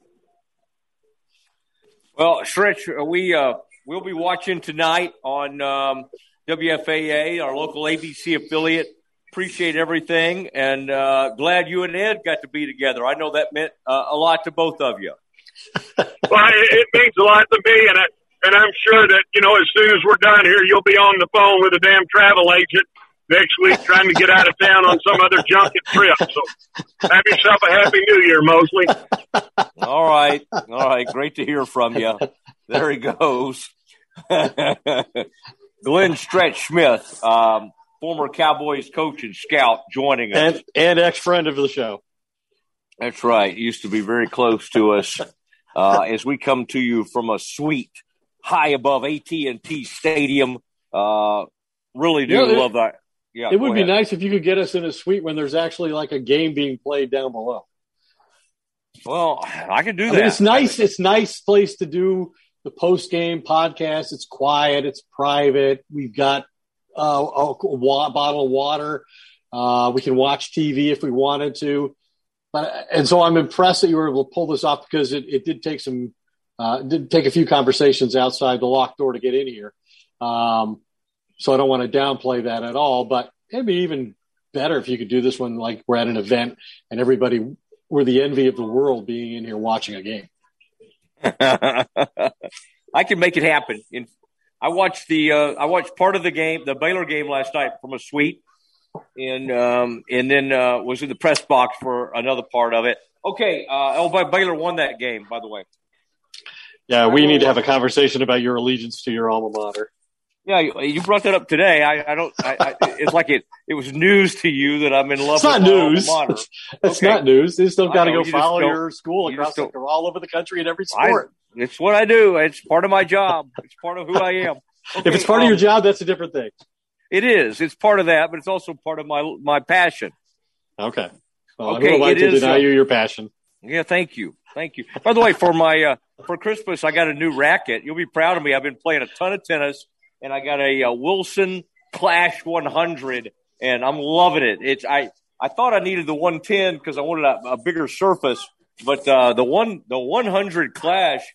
Well, Stretch, we'll be watching tonight on WFAA, our local ABC affiliate. Appreciate everything, and glad you and Ed got to be together. I know that meant a lot to both of you. Well, it means a lot to me, and I'm sure that, as soon as we're done here, you'll be on the phone with a damn travel agent next week trying to get out of town on some other junket trip. So have yourself a happy New Year, Mosley. All right. Great to hear from you. There he goes. Glenn Stretch Smith, former Cowboys coach and scout, joining us. And ex-friend of the show. That's right. Used to be very close to us as we come to you from a suite high above AT&T Stadium. Really do love that. Yeah, it would be nice if you could get us in a suite when there's actually like a game being played down below. Well, I can do that. I mean, it's nice. It's a nice place to do the post-game podcast. It's quiet. It's private. We've got a bottle of water. We can watch TV if we wanted to. And so I'm impressed that you were able to pull this off, because it did take a few conversations outside the locked door to get in here. So I don't want to downplay that at all, but it'd be even better if you could do this when, like, we're at an event and we're the envy of the world being in here watching a game. I can make it happen. I watched part of the game, the Baylor game last night, from a suite, and then was in the press box for another part of it. Okay. Baylor won that game, by the way. Yeah, we need to have a conversation about your allegiance to your alma mater. Yeah, you brought that up today. It's like it was news to you that I'm in love with my alma mater. It's not news. You still got to go follow your school all over the country in every sport. It's what I do. It's part of my job. It's part of who I am. Okay, if it's part of your job, that's a different thing. It is. It's part of that, but it's also part of my passion. Okay. Well, I don't like to deny you your passion. Yeah, thank you. By the way, for Christmas, I got a new racket. You'll be proud of me. I've been playing a ton of tennis, and I got a Wilson Clash 100, and I'm loving it. I thought I needed the 110 because I wanted a bigger surface, but the 100 Clash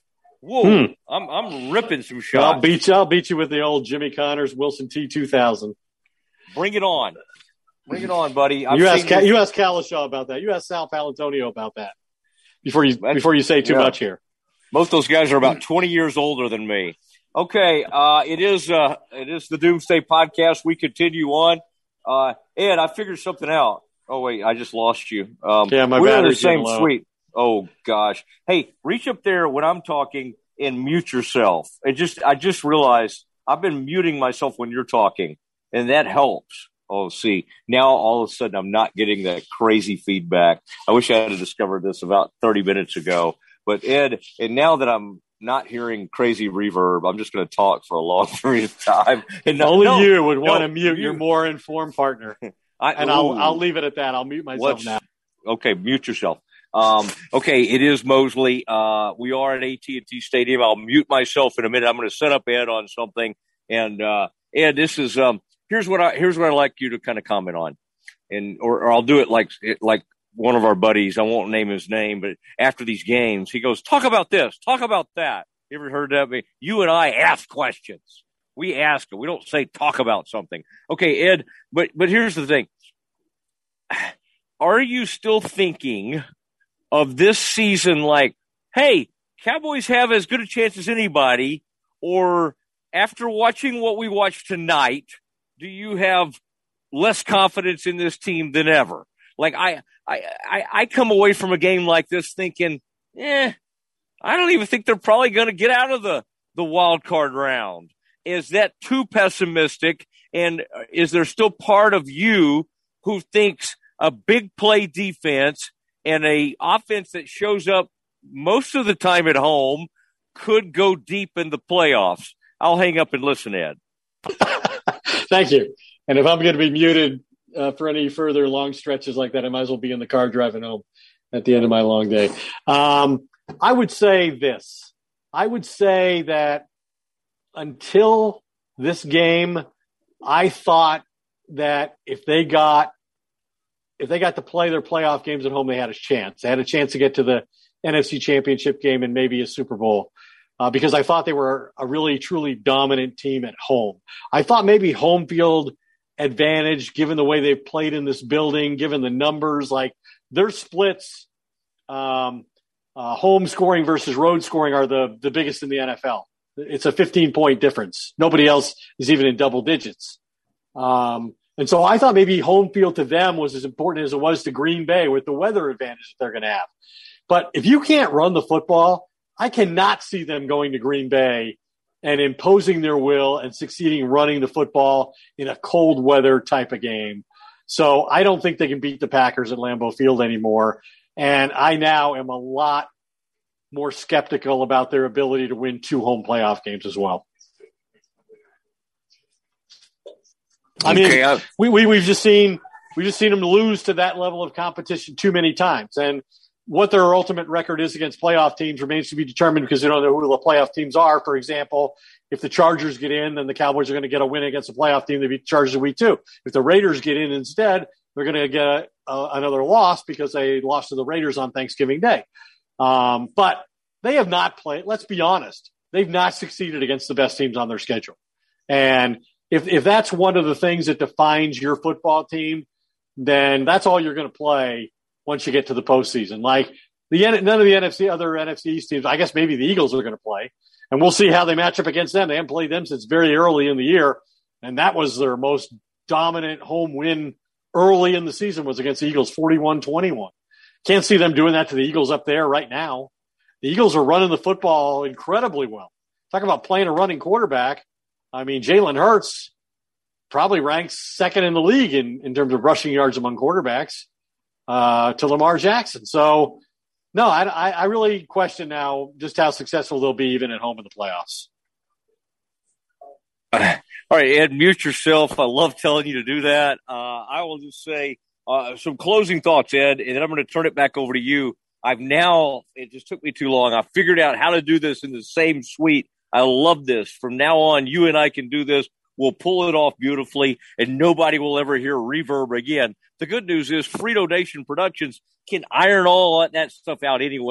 Whoa, I'm ripping some shots. I'll beat you with the old Jimmy Connors Wilson T2000. Bring it on. Bring it on, buddy. You ask Kalishaw about that. You ask Sal Palantonio about that before you say too much here. Most of those guys are about 20 years older than me. Okay, it is the Doomsday Podcast. We continue on. Ed, I figured something out. Oh wait, I just lost you. My we're in the battery's same low. suite. Oh gosh. Hey, reach up there when I'm talking and mute yourself. I just realized I've been muting myself when you're talking, and that helps. Oh, see, now all of a sudden I'm not getting that crazy feedback. I wish I had discovered this about 30 minutes ago. But Ed, and now that I'm not hearing crazy reverb, I'm just going to talk for a long period of time. And you would want to mute your more informed partner. I'll leave it at that. I'll mute myself now. Okay, mute yourself. Okay, it is Mosley. We are at AT&T Stadium. I'll mute myself in a minute. I'm going to set up Ed on something. And Ed, this is here's what I'd like you to kind of comment on, or I'll do it like one of our buddies. I won't name his name, but after these games, he goes, "Talk about this, talk about that." You ever heard that? You and I ask questions. We ask them. We don't say talk about something. Okay, Ed, but here's the thing. Are you still thinking of this season like, hey, Cowboys have as good a chance as anybody, or after watching what we watched tonight, do you have less confidence in this team than ever? Like I come away from a game like this thinking, I don't even think they're probably going to get out of the wild card round. Is that too pessimistic? And is there still part of you who thinks a big play defense and a offense that shows up most of the time at home could go deep in the playoffs? I'll hang up and listen, Ed. Thank you. And if I'm going to be muted for any further long stretches like that, I might as well be in the car driving home at the end of my long day. I would say this. I would say that until this game, I thought that if they got to play their playoff games at home, they had a chance. They had a chance to get to the NFC Championship game and maybe a Super Bowl because I thought they were a really, truly dominant team at home. I thought maybe home field advantage, given the way they've played in this building, given the numbers, like their splits, home scoring versus road scoring are the biggest in the NFL. It's a 15-point difference. Nobody else is even in double digits. And so I thought maybe home field to them was as important as it was to Green Bay with the weather advantage that they're going to have. But if you can't run the football, I cannot see them going to Green Bay and imposing their will and succeeding running the football in a cold weather type of game. So I don't think they can beat the Packers at Lambeau Field anymore. And I now am a lot more skeptical about their ability to win 2 home playoff games as well. I mean, we've just seen them lose to that level of competition too many times. And what their ultimate record is against playoff teams remains to be determined because they don't know who the playoff teams are. For example, if the Chargers get in, then the Cowboys are going to get a win against a playoff team. They beat the Chargers in week 2. If the Raiders get in instead, they're going to get another loss because they lost to the Raiders on Thanksgiving Day. But they have not played. Let's be honest. They've not succeeded against the best teams on their schedule. And if that's one of the things that defines your football team, then that's all you're going to play once you get to the postseason. Like none of the other NFC East teams, I guess maybe the Eagles are going to play, and we'll see how they match up against them. They haven't played them since very early in the year, and that was their most dominant home win early in the season was against the Eagles, 41-21. Can't see them doing that to the Eagles up there right now. The Eagles are running the football incredibly well. Talk about playing a running quarterback. I mean, Jalen Hurts probably ranks second in the league in terms of rushing yards among quarterbacks to Lamar Jackson. So, no, I really question now just how successful they'll be even at home in the playoffs. All right, Ed, mute yourself. I love telling you to do that. I will just say some closing thoughts, Ed, and then I'm going to turn it back over to you. It just took me too long. I figured out how to do this in the same suite. I love this. From now on, you and I can do this. We'll pull it off beautifully, and nobody will ever hear reverb again. The good news is Frito Nation Productions can iron all that stuff out anyway.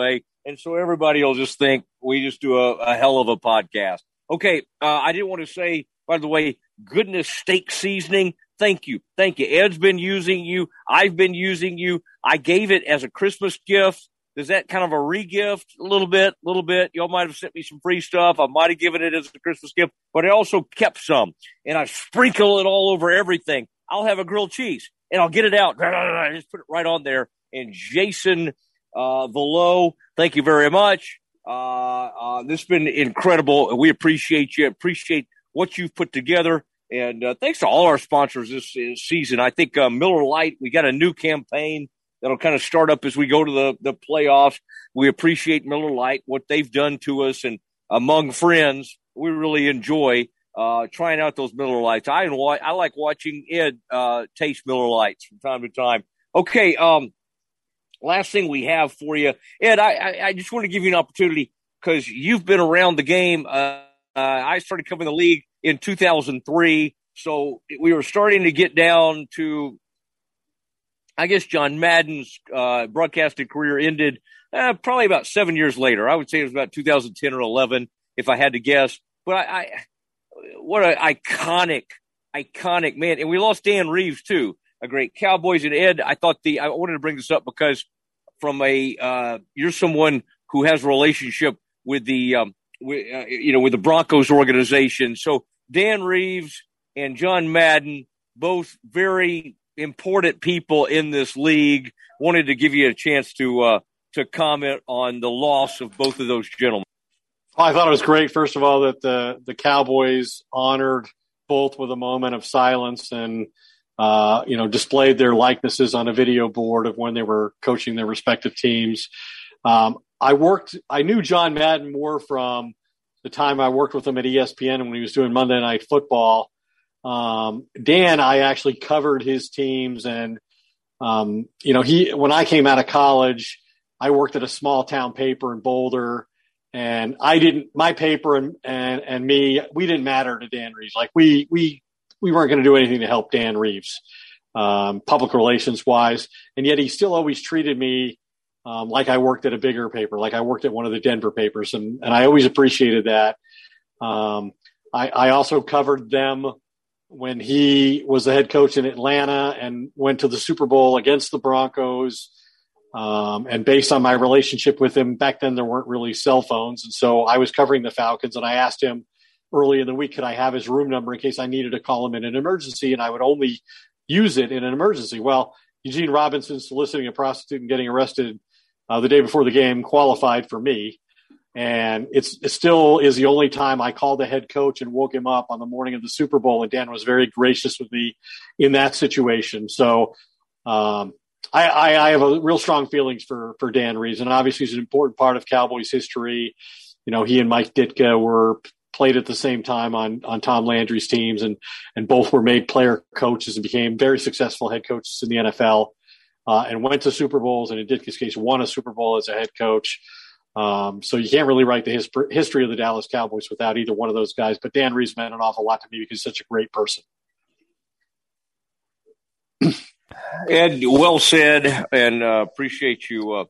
And so everybody will just think we just do a hell of a podcast. Okay, I didn't want to say, by the way, Goodness Steak Seasoning, thank you. Thank you. Ed's been using you. I've been using you. I gave it as a Christmas gift. Is that kind of a re-gift? A little bit. Y'all might have sent me some free stuff. I might have given it as a Christmas gift, but I also kept some, and I sprinkle it all over everything. I'll have a grilled cheese, and I'll get it out. I just put it right on there. And Jason Velo, thank you very much. This has been incredible. We appreciate you. Appreciate what you've put together. And thanks to all our sponsors this season. I think Miller Lite, we got a new campaign that'll kind of start up as we go to the playoffs. We appreciate Miller Lite, what they've done to us. And among friends, we really enjoy trying out those Miller Lites. I like watching Ed taste Miller Lites from time to time. Okay, last thing we have for you. Ed, I just want to give you an opportunity because you've been around the game. I started covering the league in 2003, so we were starting to get down to, I guess, John Madden's broadcasting career ended probably about 7 years later. I would say it was about 2010 or 11, if I had to guess. But what an iconic man. And we lost Dan Reeves, too, a great Cowboys. And Ed, I wanted to bring this up because you're someone who has a relationship with the Broncos organization. So Dan Reeves and John Madden, both very important people in this league, wanted to give you a chance to comment on the loss of both of those gentlemen. I thought it was great, first of all, that the Cowboys honored both with a moment of silence and displayed their likenesses on a video board of when they were coaching their respective teams. I knew John Madden more from the time I worked with him at ESPN when he was doing Monday Night Football. Dan, I actually covered his teams, and when I came out of college, I worked at a small town paper in Boulder, and my paper and me, we didn't matter to Dan Reeves. Like we weren't going to do anything to help Dan Reeves, public relations wise. And yet he still always treated me like I worked at a bigger paper, like I worked at one of the Denver papers. And I always appreciated that. I also covered them when he was the head coach in Atlanta and went to the Super Bowl against the Broncos. And based on my relationship with him, back then there weren't really cell phones. And so I was covering the Falcons, and I asked him early in the week, could I have his room number in case I needed to call him in an emergency, and I would only use it in an emergency. Well, Eugene Robinson soliciting a prostitute and getting arrested the day before the game qualified for me. And it still is the only time I called the head coach and woke him up on the morning of the Super Bowl. And Dan was very gracious with me in that situation. So I have a real strong feelings for Dan Reeves. And obviously he's an important part of Cowboys history. He and Mike Ditka played at the same time on Tom Landry's teams, and both were made player coaches and became very successful head coaches in the NFL, and went to Super Bowls, and in Ditka's case, won a Super Bowl as a head coach. So you can't really write the history of the Dallas Cowboys without either one of those guys. But Dan Reeves meant an awful lot to me because he's such a great person. Ed, well said, and appreciate you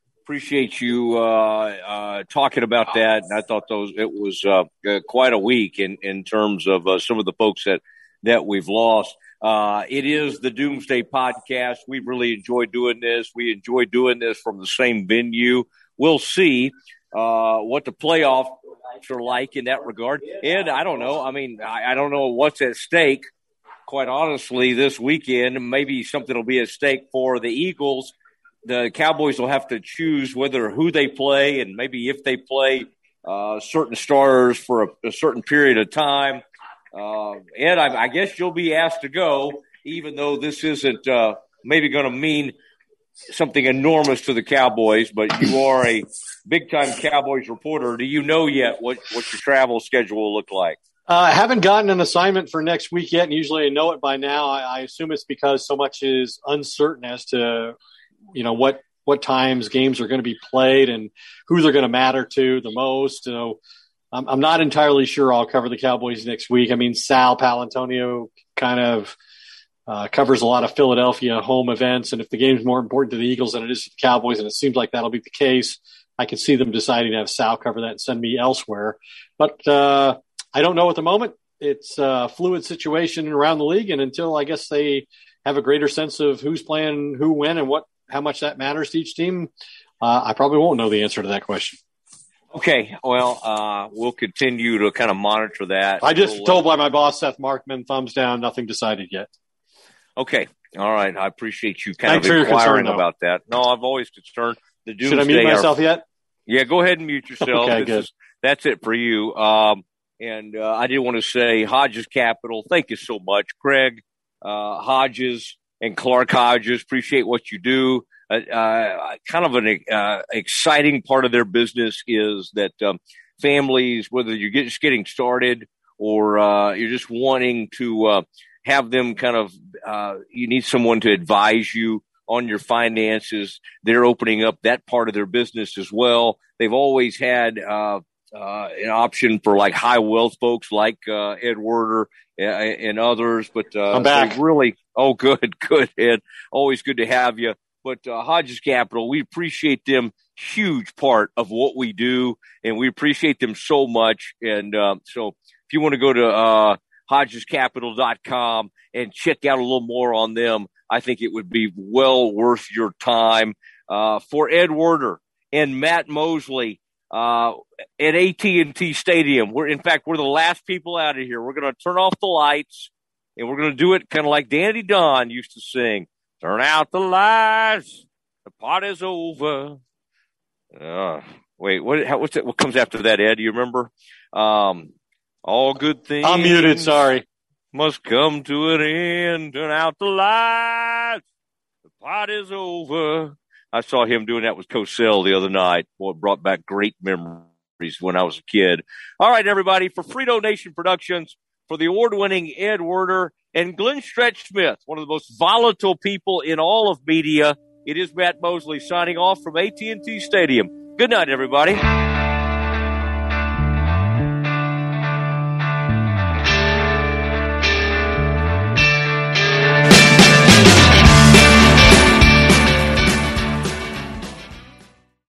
talking about that. And I thought it was quite a week in terms of some of the folks that we've lost. It is the Doomsday Podcast. We've really enjoyed doing this. We enjoy doing this from the same venue. We'll see what the playoffs are like in that regard. Ed, I don't know. I mean, I don't know what's at stake. Quite honestly, this weekend, maybe something will be at stake for the Eagles. The Cowboys will have to choose who they play and maybe if they play certain starters for a certain period of time. Ed, I guess you'll be asked to go, even though this isn't maybe going to mean something enormous to the Cowboys, but you are a big-time Cowboys reporter. Do you know yet what your travel schedule will look like? I haven't gotten an assignment for next week yet, and usually I know it by now. I assume it's because so much is uncertain as to, what times games are going to be played and who they're going to matter to the most. So I'm not entirely sure I'll cover the Cowboys next week. I mean, Sal Paolantonio kind of covers a lot of Philadelphia home events, and if the game's more important to the Eagles than it is to the Cowboys, and it seems like that'll be the case, I could see them deciding to have Sal cover that and send me elsewhere. But I don't know at the moment. It's a fluid situation around the league, and until I guess they have a greater sense of who's playing who when and how much that matters to each team, I probably won't know the answer to that question. Okay, well, we'll continue to kind of monitor that. I just told by my boss, Seth Markman, thumbs down, nothing decided yet. Okay, all right. I appreciate you kind of inquiring about that. No, I'm always concerned. The Doomsday. Should I mute myself yet? Yeah, go ahead and mute yourself. Okay, good. That's it for you. And I did want to say, Hodges Capital, thank you so much. Craig Hodges and Clark Hodges, appreciate what you do. Kind of an exciting part of their business is that families, whether you're just getting started or you're just wanting to have them kind of you need someone to advise you on your finances, they're opening up that part of their business as well. They've always had an option for like high wealth folks like Ed Werder and others, but I'm back. Really, good, Ed. Always good to have you. But Hodges Capital, we appreciate them, huge part of what we do, and we appreciate them so much. And so if you want to go to HodgesCapital.com and check out a little more on them, I think it would be well worth your time. For Ed Werder and Matt Mosley at AT&T Stadium, we're the last people out of here. We're going to turn off the lights, and we're going to do it kind of like Danny Don used to sing. Turn out the lights. The party's over. Wait, what comes after that, Ed? Do you remember? All good things. I'm muted. Sorry. Must come to an end. Turn out the lights. The party's over. I saw him doing that with Cosell the other night. Boy, it brought back great memories when I was a kid. All right, everybody, for Frito Nation Productions, for the award-winning Ed Werder and Glenn Stretch Smith, one of the most volatile people in all of media, it is Matt Mosley signing off from AT&T Stadium. Good night, everybody.